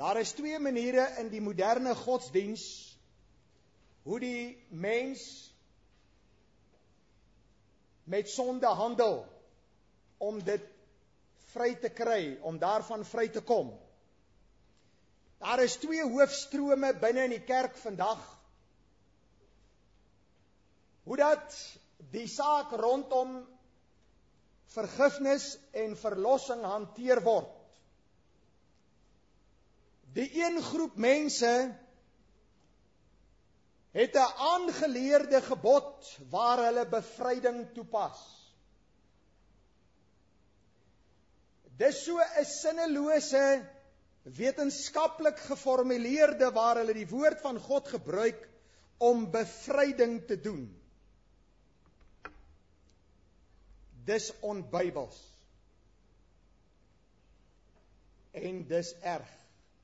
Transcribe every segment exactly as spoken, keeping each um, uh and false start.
Daar is twee maniere in die moderne godsdiens hoe die mens met sonde handel om dit vry te kry, om daarvan vry te kom. Daar is twee hoofstrome binne in die kerk vandag, hoe dat die saak rondom vergifnis en verlossing hanteer word. Die een groep mense het 'n aangeleerde gebod waar hulle bevryding toepas. Dis so 'n sinnelose, wetenskaplik geformuleerde waar hulle die woord van God gebruik om bevryding te doen. Dis onbybels. En dis erg.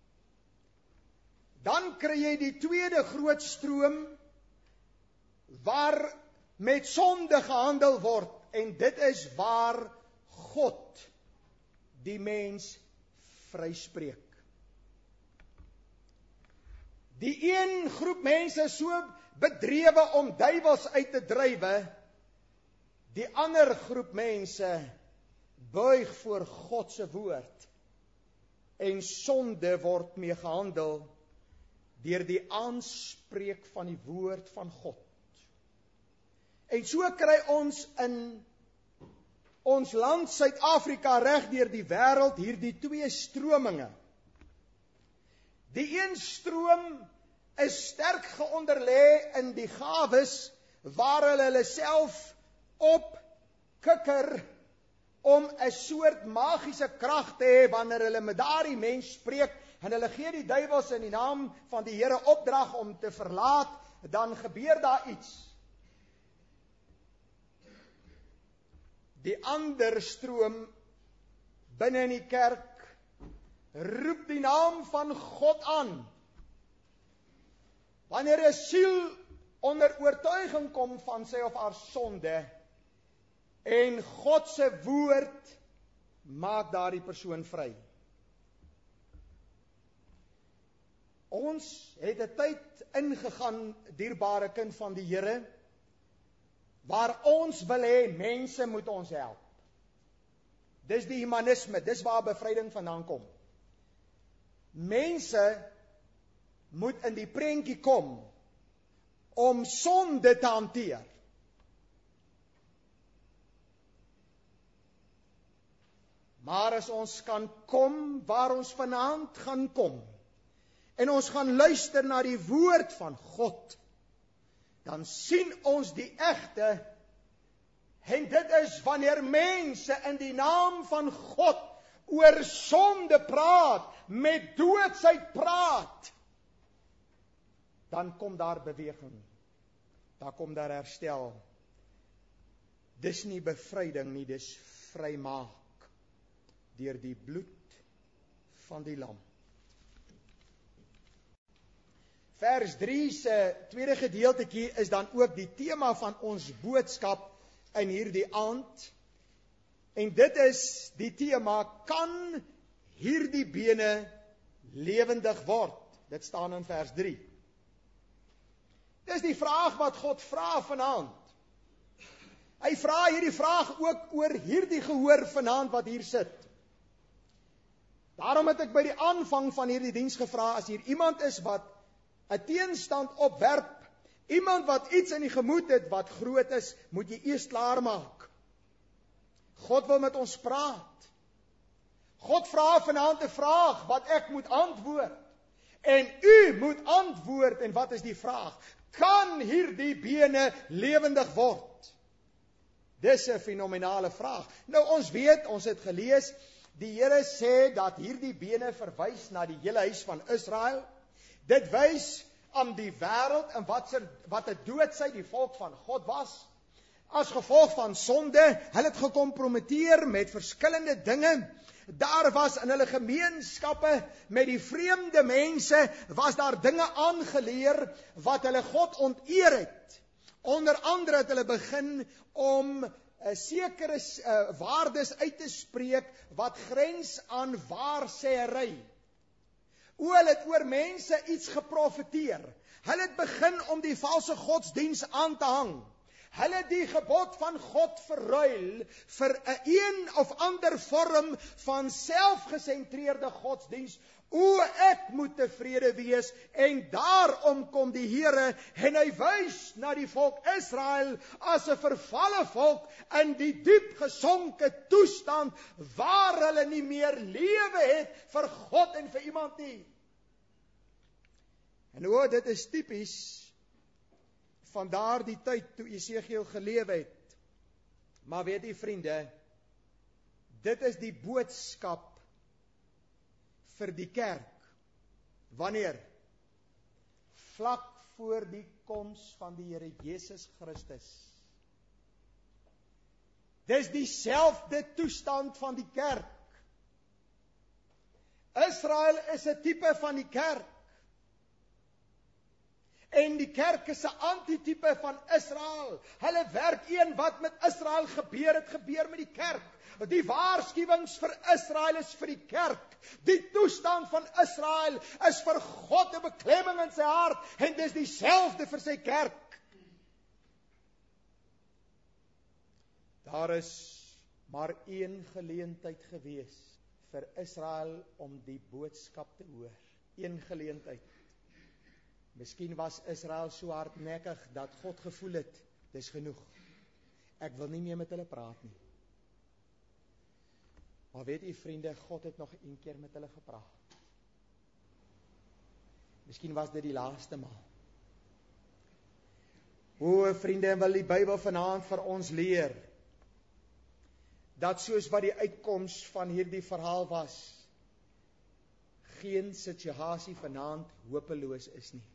Dan kry jy die tweede groot stroom waar met sonde gehandel word, en dit is waar God die mens vryspreek. Die een groep mense is so bedrewe om duiwels uit te drywe, die ander groep mense buig voor God se woord, en sonde word mee gehandel deur die aanspreek van die woord van God. En so kry ons in ons land Suid-Afrika reg deur die wêreld hierdie twee strominge. Die een stroom is sterk geonderlê in die gawes waar hulle hulle self op kikker om 'n soort magiese krag te hê wanneer hulle met daardie mens spreek, en hulle gee die duiwels in die naam van die Here opdrag om te verlaat, dan gebeur daar iets. Die ander stroom binne in die kerk roep die naam van God aan. Wanneer 'n siel onder oortuiging kom van sy of haar sonde, en God se woord maak daardie persoon vry. Ons het 'n tyd ingegaan, dierbare kind van die Here, waar ons wil hê mense moet ons help. Dis die humanisme, dis waar bevryding vandaan kom. Mense moet in die prentjie kom om sonde te hanteer. Maar as ons kan kom waar ons vanaand gaan kom, en ons gaan luister na die woord van God, dan sien ons die egte, en dit is wanneer mense in die naam van God oor sonde praat, met doodsheid praat, dan kom daar beweging, dan kom daar herstel. Dis nie bevryding nie, dis vrymaak deur die bloed van die lam. Vers drie se tweede gedeeltetjie is dan ook die tema van ons boodskap in hierdie aand. En dit is die tema, kan hierdie bene lewendig word? Dit staan in vers drie. Dis die vraag wat God vra vanaand. Hy vra hierdie vraag ook oor hierdie gehoor vanaand wat hier sit. Daarom het ek by die aanvang van hierdie diens gevra, as hier iemand is wat 'n teenstand opwerp, iemand wat iets in die gemoed het wat groot is, moet jy eers klaar maak. God wil met ons praat. God vra vanaand 'n vraag wat ek moet antwoord. En u moet antwoord, en wat is die vraag? Kan hierdie bene lewendig word? Dis 'n fenominale vraag. Nou ons weet, ons het gelees, die Here sê dat hierdie bene verwys na die hele huis van Israel. Dit wys aan die wêreld en wat se wat 'n doodsheid die volk van God was. As gevolg van sonde, hulle het gekompromiteer met verskillende dinge. Daar was in hulle gemeenskappe met die vreemde mense, was daar dinge aangeleer wat hulle God onteer het. Onder andere het hulle begin om uh, sekere uh, waardes uit te spreek wat grens aan waarsêery. O, hulle het oor mense iets geprofeteer. Hulle het begin om die valse godsdiens aan te hang. Hulle het die gebod van God verruil vir 'n een of ander vorm van selfgesentreerde godsdiens. O, ek moet tevrede wees, en daarom kom die Here en hy wys na die volk Israel as 'n vervalle volk in die diep gesonke toestand waar hulle nie meer lewe het vir God en vir iemand nie. En o, dit is tipies van daardie tyd toe Jesegiel geleef het. Maar weet u vriende, dit is die boodskap vir die kerk. Wanneer? Vlak voor die koms van die Here Jesus Christus. Dis dieselfde toestand van die kerk. Israel is 'n tipe van die kerk. En die kerk is 'n antitipe van Israel. Hulle werk een wat met Israel gebeur het, gebeur met die kerk. Die waarskuwings vir Israel is vir die kerk. Die toestand van Israel is vir God 'n beklemming in sy hart, en dis dieselfde vir sy kerk. Daar is maar een geleentheid gewees vir Israel om die boodskap te hoor. Een geleentheid. Miskien was Israel so hardnekkig dat God gevoel het, dis genoeg. Ek wil nie meer met hulle praat nie. Maar weet u vriende, God het nog een keer met hulle gepraat. Miskien was dit die laaste maal. O vriende, wil die Bybel vanaand vir ons leer, dat soos wat die uitkoms van hierdie verhaal was, geen situasie vanaand hopeloos is nie.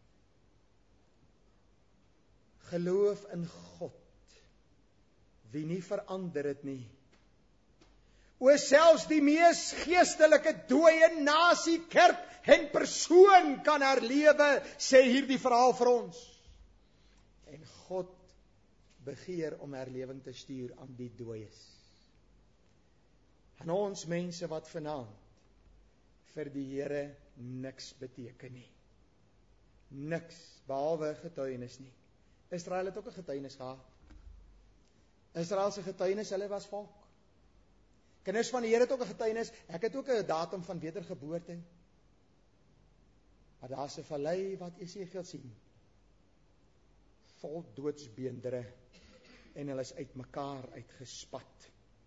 Geloof in God, wie nie verander het nie. O, selfs die mees geestelike dooie nasie, kerk en persoon kan herlewe, sê hierdie verhaal vir ons. En God begeer om herlewing te stuur aan die dooies. Aan ons mense wat vanaand vir die Here niks beteken nie. Niks, behalwe getuienis nie. Israel het ook 'n getuienis gehad. Israel se getuienis, hulle was volk. Kinders van die Here het ook 'n getuienis. Ek het ook 'n datum van wedergeboorte. Maar daar's 'n vallei wat Jesegiel sien. Vol doodsbeendere, en hulle is uitmekaar uitgespat.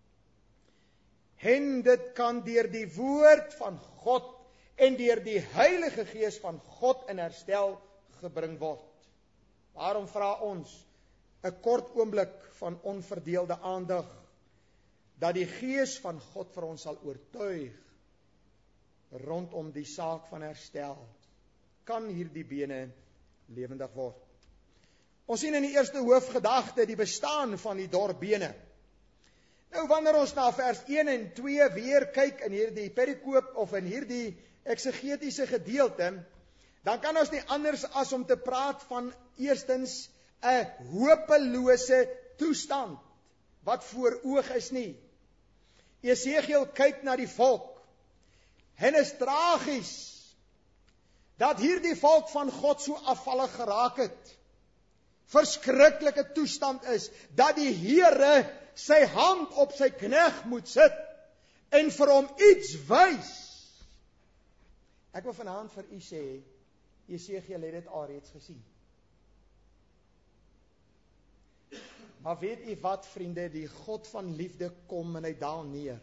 En dit kan deur die woord van God en deur die Heilige Gees van God in herstel gebring word. Daarom vra ons 'n kort oomblik van onverdeelde aandag, dat die Gees van God vir ons sal oortuig rondom die saak van herstel. Kan hierdie bene lewendig word? Ons sien in die eerste hoofgedagte die bestaan van die dorpbene. Nou wanneer ons na vers een en twee weer kyk in hierdie perikoop of in hierdie eksegetiese gedeelte, dan kan ons nie anders as om te praat van eerstens 'n hopelose toestand wat voor oog is nie. Jesegiel kyk na die volk en is tragies dat hierdie volk van God so afvallig geraak het. Verskriklike toestand is dat die Here sy hand op sy knegt moet sit en vir hom iets wys. Ek wil vanaand vir u sê, Jesegiel het dit alreeds gesien. Maar weet u wat, vriende, die God van liefde kom en hy daal neer.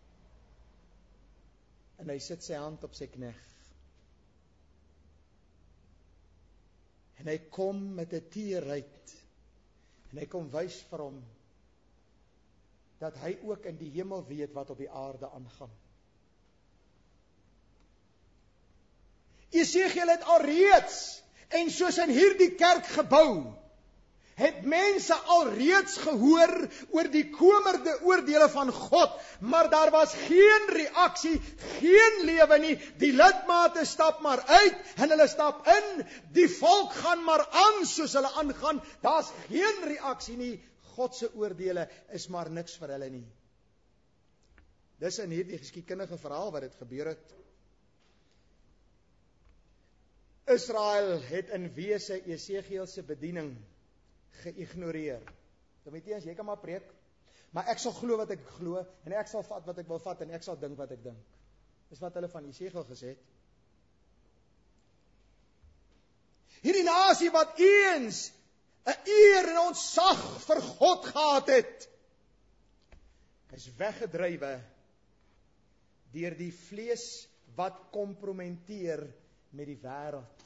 En hy sit sy hand op sy knegt. En hy kom met 'n teerheid. En hy kom wys vir hom dat hy ook in die hemel weet wat op die aarde aangaan. Jesegiel het alreeds, en soos in hierdie kerk gebou, het mense alreeds gehoor oor die komende oordeele van God, maar daar was geen reaksie, geen lewe nie. Die lidmate stap maar uit en hulle stap in, die volk gaan maar aan soos hulle aangaan, daar's geen reaksie nie. God se oordeele is maar niks vir hulle nie. Dis in hierdie geskiedkundige verhaal wat dit gebeur het. Israel het in wese Esegiel se bediening geïgnoreer. Timoteus, jy kan maar preek, maar ek sal glo wat ek glo, en ek sal vat wat ek wil vat, en ek sal dink wat ek dink. Dis wat hulle van Esegiel gesê het. Hierdie nasie wat eens 'n eer en ontsag vir God gehad het, is weggedrywe deur die vlees wat kompromenteer met die wêreld.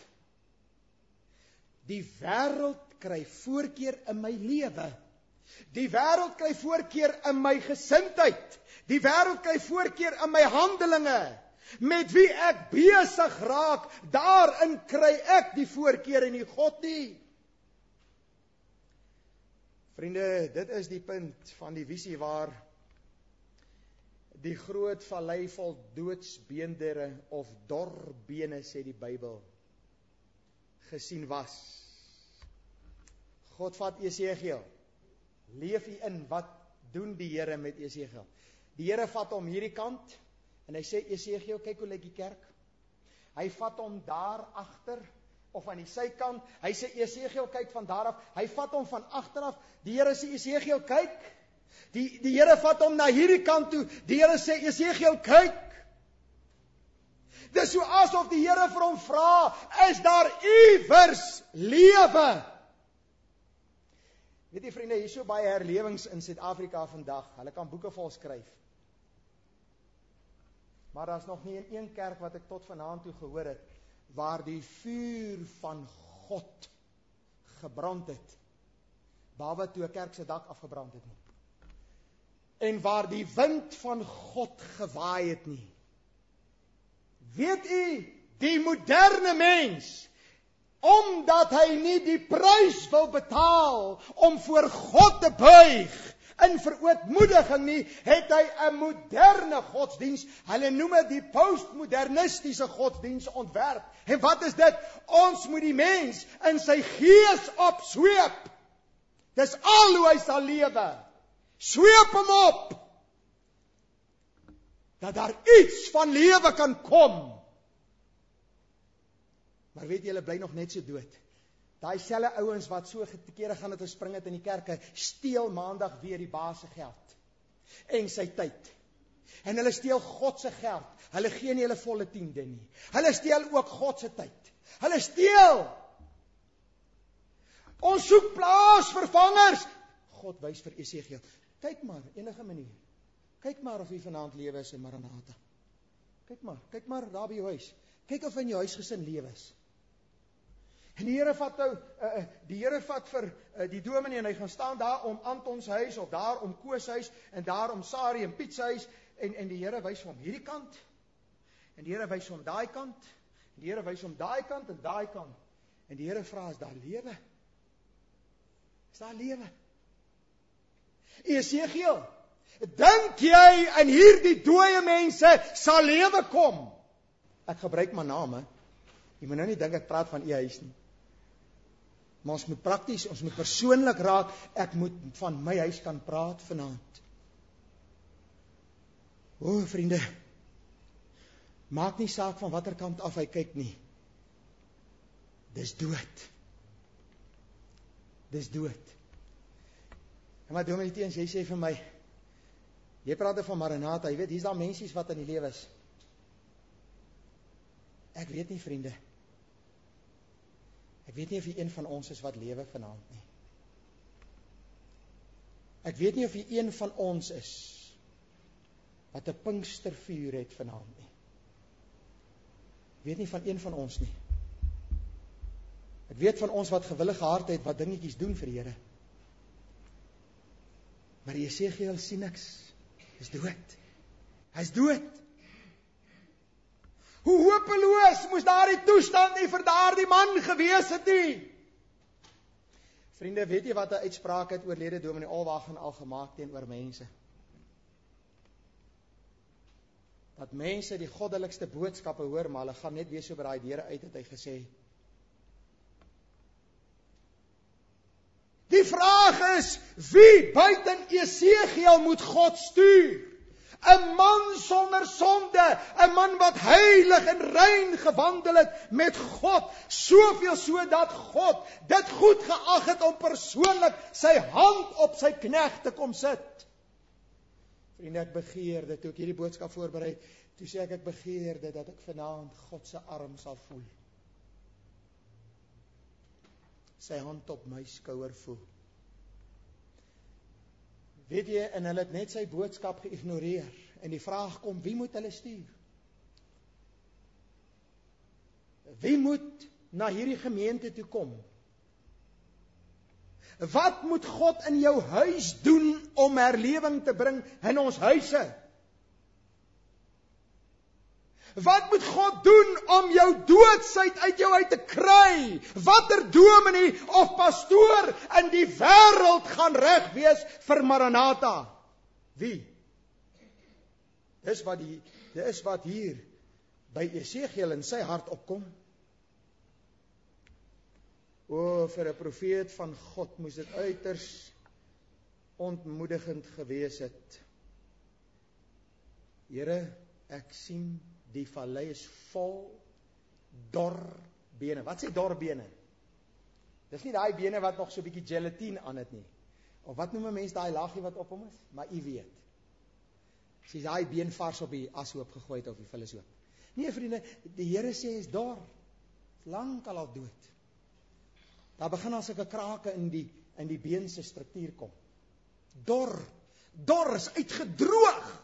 Die wêreld kry voorkeur in my lewe. Die wêreld kry voorkeur in my gesindheid. Die wêreld kry voorkeur in my handelinge. Met wie ek besig raak, daarin kry ek die voorkeur en nie God nie. Vriende, dit is die punt van die visie waar die groot vallei vol doodsbeendere of dorbene, sê die Bybel, gesien was. God vat Esegiel, leef hy in, wat doen die Here met Esegiel? Die Here vat hom hierdie kant, en hy sê, Esegiel, kyk hoe lyk die kerk. Hy vat hom daar agter, of aan die sykant, hy sê, Esegiel, kyk van daar af, hy vat hom van agteraf, die Here sê, Esegiel, kyk, die, die Here vat hom na hierdie kant toe, die Here sê, Esegiel, kyk. Dis so asof die Here vir hom vra, is daar iewers lewe? Weet jy vriende, hier is so baie herlewings in Suid-Afrika vandag, hulle kan boeke vol skryf. Maar daar is nog nie in een kerk wat ek tot vanaand toe gehoor het, waar die vuur van God gebrand het, behalwe toe 'n kerk se dak afgebrand het nie. En waar die wind van God gewaai het nie. Weet u, die moderne mens, omdat hy nie die prys wil betaal om voor God te buig in verootmoediging nie, het hy 'n moderne godsdiens, hulle noem dit die postmodernistiese godsdiens ontwerp. En wat is dit? Ons moet die mens in sy gees opsweep. Dis al hoe hy sal lewe. Sweep hom op, dat daar iets van lewe kan kom. Maar weet jy, hulle bly nog net so dood. Daai selfe ouens wat so kere gaan het gespring het in die kerke, steel maandag weer die baas se geld en sy tyd. En hulle steel God se geld. Hulle gee nie hulle volle tiende nie. Hulle steel ook God se tyd. Hulle steel. Ons soek plaasvervangers. God wys vir Esegiel, kyk maar, enige manier. Kyk maar of jy vanaand lewe is in Maranatha. Kyk maar, kyk maar daar by jou huis. Kyk of in jou huisgesin lewe is. En die Here vat nou, uh, die Here vat vir uh, die dominee en hy gaan staan daar om Anton se huis of daar om Koos se huis en daar om Sari en Piet se huis en en die Here wys hom hierdie kant. En die Here wys hom daai kant. En die Here wys hom daai kant en daai kant. En die Here vra, is daar lewe? Is daar lewe? Esegiel, dink jy in hierdie dooie mense sal lewe kom? Ek gebruik my name. Jy moet nou nie dink ek praat van u huis nie. Maar ons moet prakties, ons moet persoonlik raak, ek moet van my huis kan praat vanaand. O, vriende, maak nie saak van watter kant af hy kyk nie. Dis dood. Dis dood. En wat dominee Teens, jy sê vir my, jy praat van Maranatha, jy weet, hier's daar mensies wat in die lewe is. Ek weet nie, vriende. Ek weet nie of jy een van ons is wat lewe vanaand nie. Ek weet nie of jy een van ons is wat 'n Pinkstervuur het vanaand nie. Ek weet nie van een van ons nie. Ek weet van ons wat gewillige hart het, wat dingetjies doen vir die Here. Maar Esegiel sien niks. Hy's dood. Hy's dood. Hoe hopeloos moes daardie toestand nie vir daardie man gewees het nie. Vriende, weet jy wat 'n uitspraak het oorlede dominee Alwagen al gemaak teenoor mense? Dat mense die goddelikste boodskappe hoor, maar hulle gaan net weer so by daai deure uit, het hy gesê. Die vraag is, wie buiten Esegiel moet God stuur? 'n man sonder sonde, 'n man wat heilig en rein gewandel het met God, soveel so dat God dit goed geag het om persoonlik sy hand op sy knegt te kom sit. Vriende, ek begeerde, toe ek hierdie boodskap voorberei, toe sê ek, ek begeerde dat ek vanaand God se arm sal voel. Sy hand op my skouer voel. Weet jy, en hulle het net sy boodskap geïgnoreer, en die vraag kom, wie moet hulle stuur? Wie moet na hierdie gemeente toe kom? Wat moet God in jou huis doen om herlewing te bring in ons huise? Wat moet God doen om jou doodsheid uit jou uit te kry? Watter dominee of pastoor in die wêreld gaan reg wees vir Maranatha? Wie? Dis wat die, dis wat hier by Esegiel in sy hart opkom. O, vir 'n profeet van God moes dit uiters ontmoedigend gewees het. Here, ek sien die vallei is vol dor bene. Wat sê dor bene? Dis nie daai bene wat nog so 'n bietjie gelatine aan het nie. Of wat noem 'n mens daai laagie wat op hom is? Maar u weet. Sies daai been vars op die ashoop gegooi het of die vullishoop. Nee vriende, die Here sê is dor. Lankal al dood. Daar begin al sulke krake in die in die been se struktuur kom. Dor, dor is uitgedroog.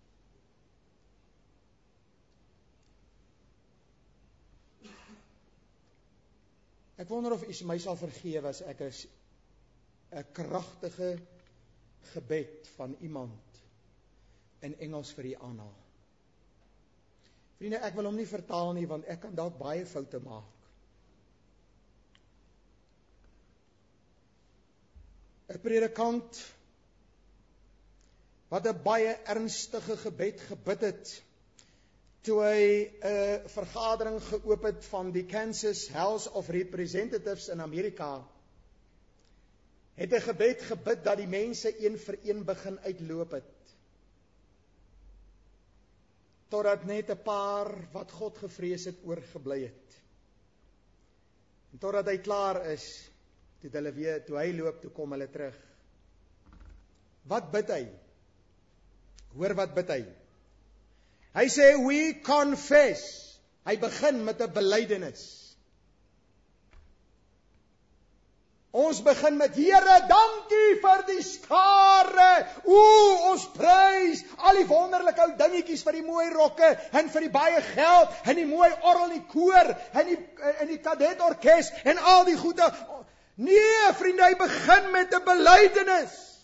Ek wonder of u my sal vergewe as ek 'n kragtige gebed van iemand in Engels vir u aanhaal. Vriende, ek wil hom nie vertaal nie, want ek kan dalk baie foute maak. 'n predikant wat 'n baie ernstige gebed gebid het, toe hy 'n vergadering geoop het van die Kansas House of Representatives in Amerika, het hy gebed gebid dat die mense een vir een begin uitloop het. Totdat net 'n paar wat God gevrees het oorgebly het. En totdat hy klaar is, toe hulle weer, toe hy loop, toe kom hulle terug. Wat bid hy? Hoor wat bid hy? Hy sê, we confess. Hy begin met 'n belydenis. Ons begin met, Here, dankie vir die skare. O, ons prys al die wonderlike ou dingetjies vir die mooi rokke en vir die baie geld en die mooi orgel in die koor en die en die kadetorkes en al die goede. Nee, vriende, hy begin met 'n belydenis.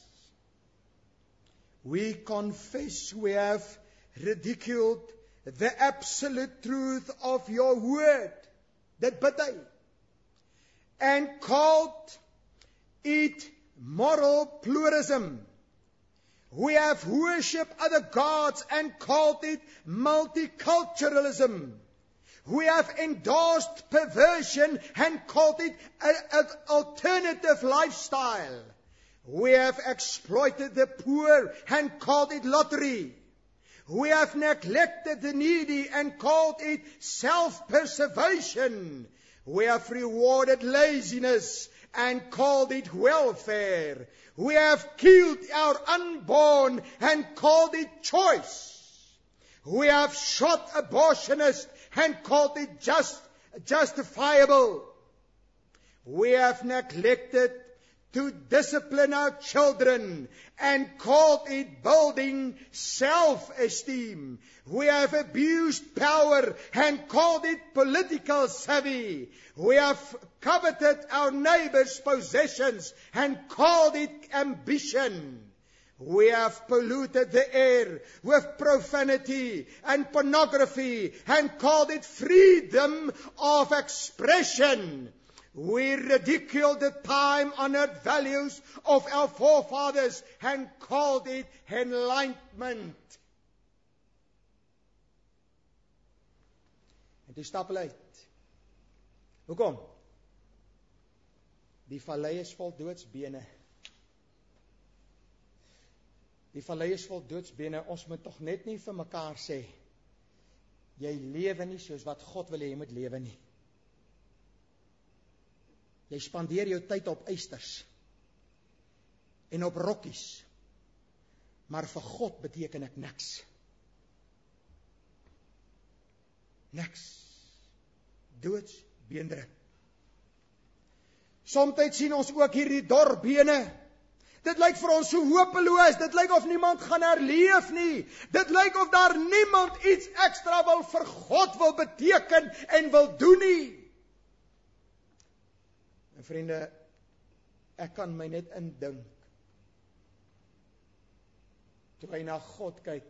We confess we have ridiculed the absolute truth of your word. Dit bid hy. And called it moral pluralism. We have worshipped other gods and called it multiculturalism. We have endorsed perversion and called it an alternative lifestyle. We have exploited the poor and called it lottery. We have neglected the needy and called it self-preservation. We have rewarded laziness and called it welfare. We have killed our unborn and called it choice. We have shot abortionists and called it just, justifiable. We have neglected to discipline our children and called it building self-esteem. We have abused power and called it political savvy. We have coveted our neighbor's possessions and called it ambition. We have polluted the air with profanity and pornography and called it freedom of expression. We ridiculed the time-honored values of our forefathers and called it enlightenment. En toe stap hulle uit. Hoekom? Die vallei is vol doodsbene. Die vallei is vol doodsbene, ons moet tog net nie vir mekaar sê, jy lewe nie soos wat God wil hê jy moet lewe nie. Jy spandeer jou tyd op eisters, en op rokkies, maar vir God beteken ek niks. Niks. Doodsbeendere. Somtyd sien ons ook hierdie dorbene. Dit lyk vir ons so hopeloos, dit lyk of niemand gaan herleef nie. Dit lyk of daar niemand iets ekstra wil vir God wil beteken en wil doen nie. En vriende, ek kan my net indink, toe hy na God kyk,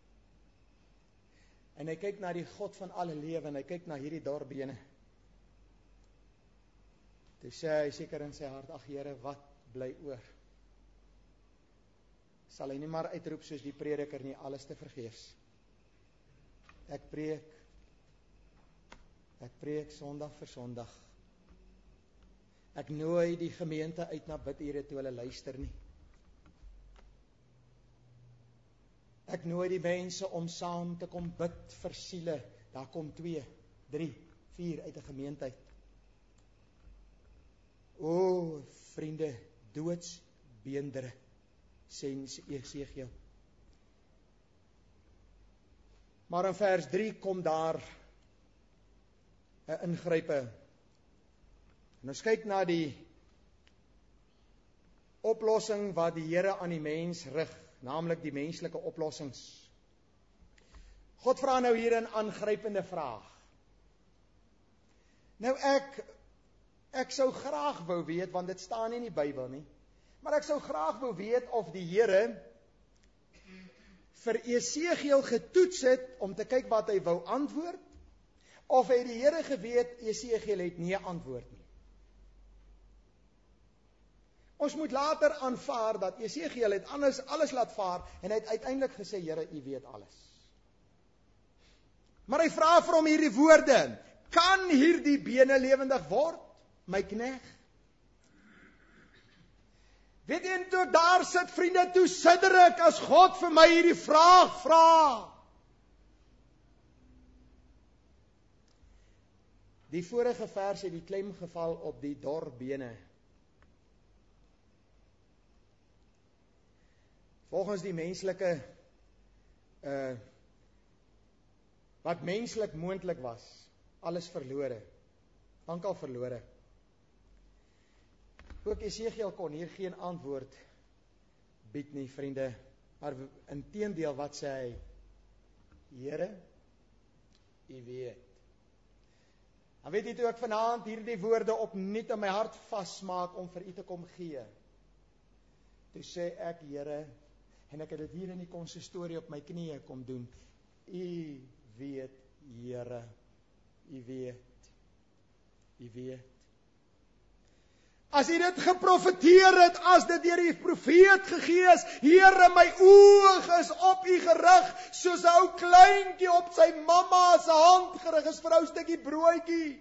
en hy kyk na die God van alle lewe, en hy kyk na hierdie dorbene, toe sê hy seker in sy hart, ag Here, wat bly oor? Sal hy nie maar uitroep soos die prediker nie, alles te vergeefs. Ek preek, ek preek Sondag vir Sondag. Ek nooi die gemeente uit na bidure toe hulle luister nie. Ek nooi die mense om saam te kom bid vir siele. Daar kom twee, drie, vier uit 'n gemeente uit. O, vriende, doodsbeendere, sê Jesegiel. Maar in vers drie kom daar 'n ingrype. En ons kyk na die oplossing wat die Here aan die mens rig, naamlik die menslike oplossings. God vra nou hier 'n aangrypende vraag. Nou ek ek sou graag wou weet, want dit staan nie in die Bybel nie, maar ek sou graag wou weet of die Here vir Jesegiel getoets het om te kyk wat hy wou antwoord, of het die Here geweet Jesegiel het nie antwoord nie. Ons moet later aanvaar dat Jesegiel het anders alles laat vaar en hy het uiteindelik gesê, Here, U weet alles. Maar hy vra vir hom hierdie woorde, kan hierdie bene lewendig word, my knegg? Weet jy, en toe daar sit, vriende, toe sidder ek as God vir my hierdie vraag vra. Die vorige vers het die klem geval op die dorbene. Volgens die menslike, uh, wat menslik moontlik was, alles verlore, dankal verlore. Ook Jesegiel kon hier geen antwoord bied nie, vriende, maar inteendeel wat sê hy, Here, U weet. Dan weet jy toe ek vanaand hierdie woorde opnuut in my hart vasmaak om vir U te kom gee. Toe sê ek, Here, en ek het dit hier in die konsistorie op my knieë kom doen, U weet, Here, U weet, U weet. As hy dit geprofeteer het, as dit deur die profeet gegee is, Here, my oog is op U gerig, soos 'n ou kleintjie op sy mamma se hand gerig is vir 'n ou stukkie broodjie.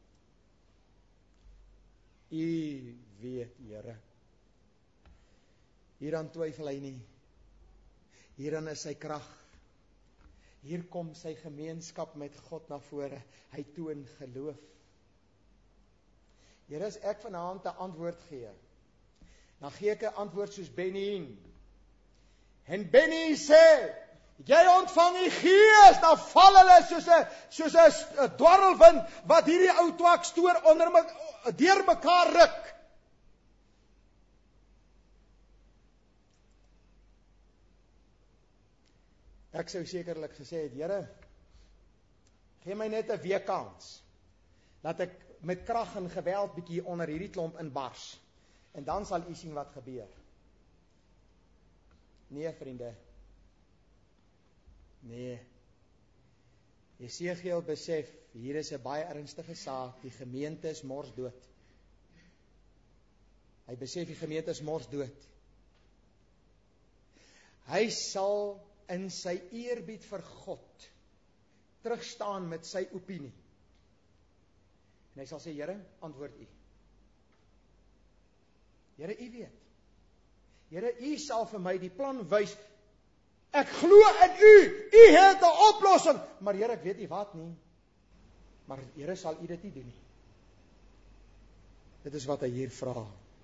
U weet, Here. Hieraan twyfel hy nie. Hierin is sy krag. Hier kom sy gemeenskap met God na vore. Hy toon geloof. Here, as ek vanaand 'n antwoord gee, dan gee ek 'n antwoord soos Benny. En Benny sê, jy ontvang die Gees, dan val hulle soos 'n soos 'n dwarrelwind wat hierdie ou twak stoor onder my deur mekaar ruk. Ek sou sekerlik gesê het, Here, gee my net 'n week kans, dat ek met krag en geweld bietjie onder hierdie klomp inbars, en dan sal U sien wat gebeur. Nee, vriende, nee, Jesegiel besef, hier is 'n baie ernstige saak, die gemeente is morsdood. Hy besef die gemeente is morsdood. Hy sal in sy eerbied vir God terugstaan met sy opinie. En hy sal sê, Here, antwoord U. Here, U weet. Here, U sal vir my die plan wys Ek glo in u, u het 'n oplossing. Maar Here, ek weet nie wat nie. Maar Here, sal u dit nie doen nie. Dit is wat hy hier vra.